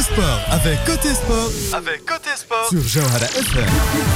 sport avec Côté Sport. Sur Jawhara FM.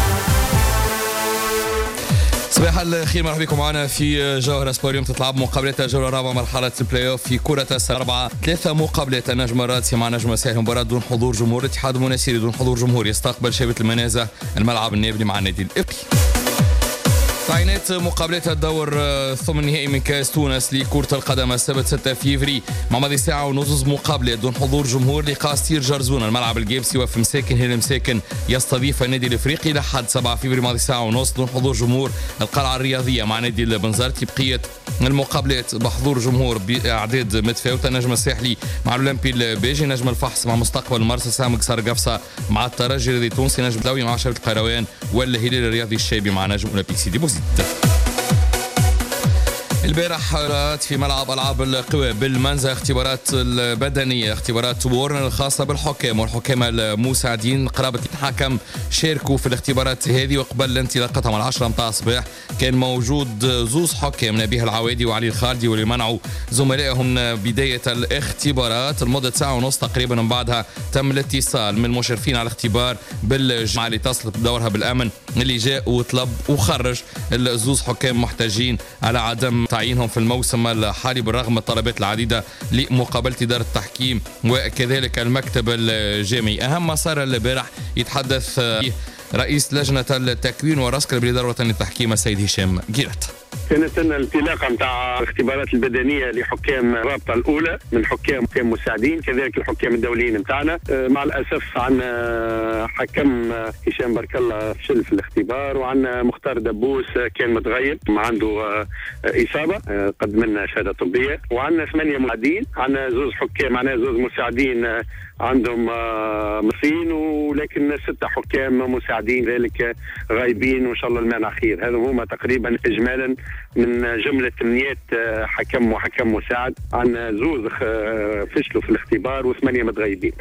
صباح الخير، مرحبا بكم معنا في جوهرة سبور. اليوم تتلعب مقابلات الجولة الرابعة مرحلة البلاي اوف في كرة السلة. 3 مقابلات. النجم الرادسي مع نجم الساحل، مباراة دون حضور جمهور. الاتحاد المناسيري دون حضور جمهور يستقبل شبيبة المنازة الملعب النابلي مع النادي الإفريقي. تعيينات مقابلات الدور ثم النهائي من كاس تونس لكرة القدم السبت 6 فيفري مع ماضي ساعة ونص مقابلات دون حضور جمهور. لقاء ستير جرزون الملعب الجيبسي وفي مساكن هنا مساكن يستضيف النادي الافريقي لحد 7 فيفري ماضي ساعة ونص دون حضور جمهور. القلعة الرياضية مع نادي البنزرتي. بقية المقابلات بحضور جمهور بأعداد متفاوتة. النجم الساحلي مع الأولمبي البيجي، نجم الفحص مع مستقبل مرسى سامك قفصة مع الترجي الرياضي التونسي، نجم الدولي مع شبيبة القيروان، والهلال الرياضي الشابي مع نجم أولمبيك سيدي بوزيد. البارح رات في ملعب ألعاب القوى بالمنزه اختبارات البدنية، اختبارات وورن الخاصة بالحكام والحكام المساعدين. قرابة حكم شاركوا في الاختبارات هذه، وقبل انطلاقتها على 10 متاع الصباح كان موجود زوز حكام، نبيه العوادي وعلي الخالدي، واللي منعوا زملائهم بداية الاختبارات لمدة ساعة ونص تقريبا. من بعدها تم الاتصال من المشرفين على الاختبار بالجماعة اللي اتصلت بدورها بالأمن، اللي جاء وطلب وخرج الزوز حكام محتاجين على عدم تعيينهم في الموسم الحالي بالرغم من الطلبات العديدة لمقابلة إدارة التحكيم وكذلك المكتب الجامعي. أهم ما صار البارح يتحدث رئيس لجنة التكوين ورسك بالإدارة الوطنية للتحكيم السيد هشام جيرت. كانت لنا الانطلاقه نتاع الاختبارات البدنيه لحكام الرابطه الاولى من حكام مساعدين، كذلك الحكام الدوليين نتاعنا. مع الاسف عندنا حكم هشام برك الله فشل في الاختبار، وعندنا مختار دبوس كان متغيب ما عنده اصابه، قدم لنا شهاده طبيه. وعندنا 8 مساعدين، عندنا زوز حكام، عندنا زوز مساعدين عندهم مصين، ولكن 6 حكام مساعدين ذلك غايبين، وان شاء الله المانع خير. هذا هما تقريبا اجمالا من جمله 8 حكم وحكم مساعد. عندنا زوز فشلوا في الاختبار و8 متغيبين.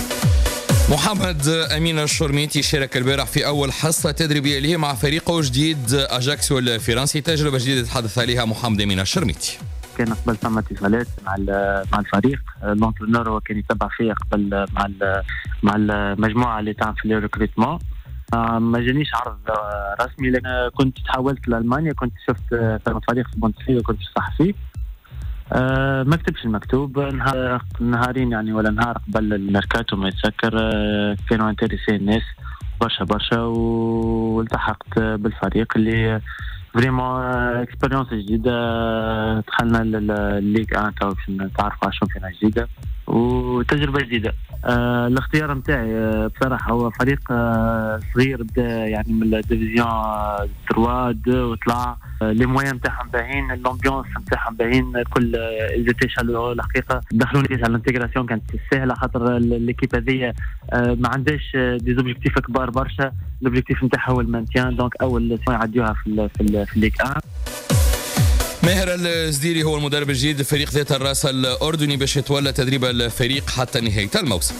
محمد أمين الشرميتي شارك البارح في أول حصة تدريبية له مع فريقه جديد أجاكسيو الفرنسي. تجربة جديدة تحدث عليها محمد أمين الشرميتي. كان قبل ثم اتصالات مع الفريق، لونترينور هو كان يتبع فيا قبل مع المجموعه اللي تعمل في الريكروتمون. ما جانيش عرض رسمي، لكن كنت تحولت لألمانيا، كنت شفت في فريق في بوندسليغا وكنت صحفي. ما كتبش المكتوب نهارين يعني ولا نهار قبل الميركاتو ما يتسكر. كانوا انتريسي الناس برشا والتحقت بالفريق اللي فريمون اكسبيريونس جديده. دخلنا للليغ 1 تو باش نتعرفوا على شامبيون جديده وتجربه جديده. الاختيار نتاعي بصراحه هو فريق صغير، بدا يعني من الديفيزيون 3 2 وطلع لي مويان نتاعهم باهين، الامبيونس نتاعهم باهين، كل الجيتيشالو الحقيقه دخلوني على الانتيغراسيون كانت سهله، خاطر ليكيب هذيا ما عندهاش دي زوبجيكتيف كبار برشا. الاوبجيكتيف نتاعها هو المانتيان، دونك اول يعديوها في الليغ 1. ماهر الزديري هو المدرب الجديد لفريق ذات الراس الأردني باش يتولى تدريب الفريق حتى نهاية الموسم.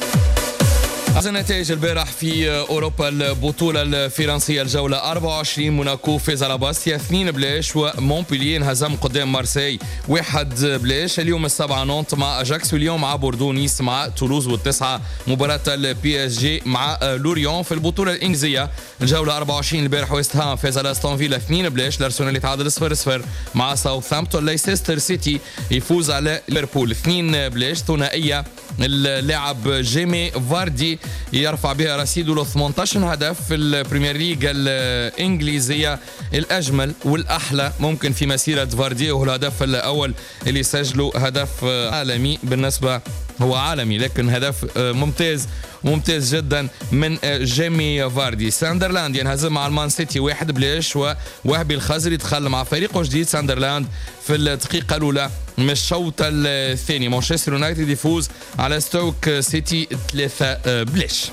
نتائج البارح في أوروبا البطولة الفرنسية الجولة 24. موناكو فاز على باسيا 2-0، ومونبلييه انهزم قدام مارسي 1-0. اليوم 7 نونت مع أجاكس، واليوم مع بوردو، نيس مع تولوز، و9 مباراة البي اس جي مع لوريون. في البطولة الإنجليزية الجولة 24 البارح ويست هام فاز على استون فيلا 2-0، الأرسنال يتعادل 0-0 مع ساوثهامبتون. ليستر سيتي يفوز على ليفربول 2-0، ثنائية اللاعب جيمي فاردي يرفع بها رصيده ل 18 هدف في البريمير ليج الإنجليزية. الأجمل والأحلى ممكن في مسيرة فاردي، وهو الهدف الأول اللي سجله، هدف عالمي بالنسبة، هو عالمي لكن هدف ممتاز جدا من جيمي فاردي. ساندرلاند ينهزم مع المان سيتي 1-0، ووهبي الخزري دخل مع فريقه جديد ساندرلاند في الدقيقة الأولى من الشوط الثاني. مانشستر يونايتد يفوز على ستوك سيتي 3-0.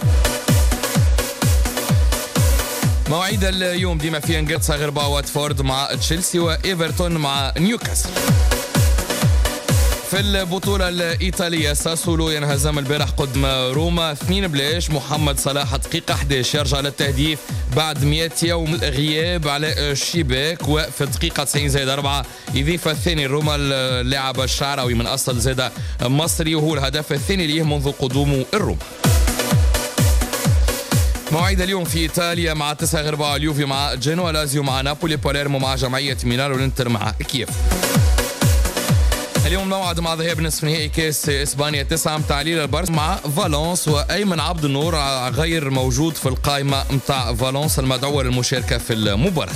مواعيد اليوم ديما في انجلترا غير واتفورد مع تشيلسي، وإيفرتون مع نيوكاسل. في البطولة الإيطالية ساسولو ينهزم البارح قدام روما 2-0. محمد صلاح دقيقة 11 يرجع للتهديف بعد 100 يوم غياب على الشباك، وفي الدقيقة 90+4 يضيف الثاني روما اللاعب الشعراوي من أصل زادة مصري، وهو الهدف الثاني ليه منذ قدومه الروما. موعد اليوم في إيطاليا مع 9:04 اليوفي مع جنوا، لازيو مع نابولي، باليرمو مع جمعية ميلان، والإنتر مع كييف. اليوم موعد مع ذهاب نصف نهائي كاس إسبانيا 9 متاع ليلة البارس مع فالنس، وأيمن عبد النور غير موجود في القائمة متاع فالنس المدعوة للمشاركة في المباراة.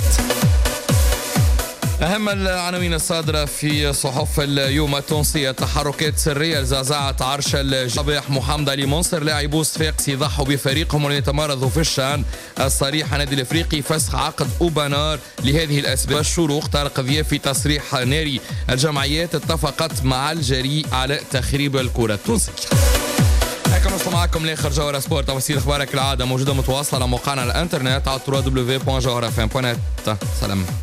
أهم العناوين الصادرة في صحف اليوم التونسية: تحركات سرية لزعزعة عرش الصباح، محمد علي منصر لاعبو صفاقس يضحوا بفريقهم وليتمرضوا في الشأن، الصريح النادي الافريقي فسخ عقد اوبانار لهذه الاسباب، الشروق طارق ضياء في تصريح ناري، الجمعيات اتفقت مع الجري على تخريب الكرة التونسية. هكا نوصل معكم لاخر جوهرة سبورت، تفاصيل اخبارك العادة موجودة متواصلة على موقعنا الانترنت على www.jawharafm.net. سلام.